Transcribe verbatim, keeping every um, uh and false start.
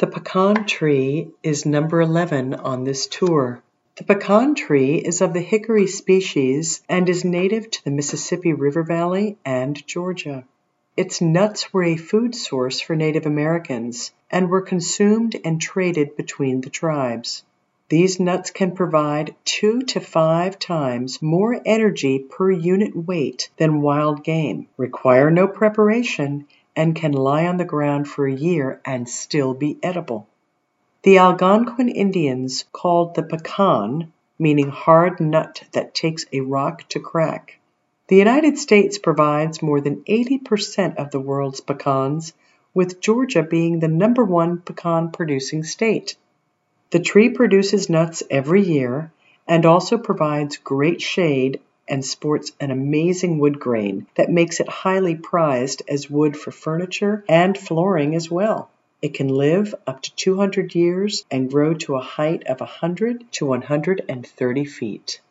The pecan tree is number eleven on this tour. The pecan tree is of the hickory species and is native to the Mississippi River Valley and Georgia. Its nuts were a food source for Native Americans and were consumed and traded between the tribes. These nuts can provide two to five times more energy per unit weight than wild game, require no preparation, and can lie on the ground for a year and still be edible. The Algonquin Indians called the pecan, meaning hard nut that takes a rock to crack. The United States provides more than eighty percent of the world's pecans, with Georgia being the number one pecan-producing state. The tree produces nuts every year and also provides great shade and sports an amazing wood grain that makes it highly prized as wood for furniture and flooring as well. It can live up to two hundred years and grow to a height of one hundred to one hundred thirty feet.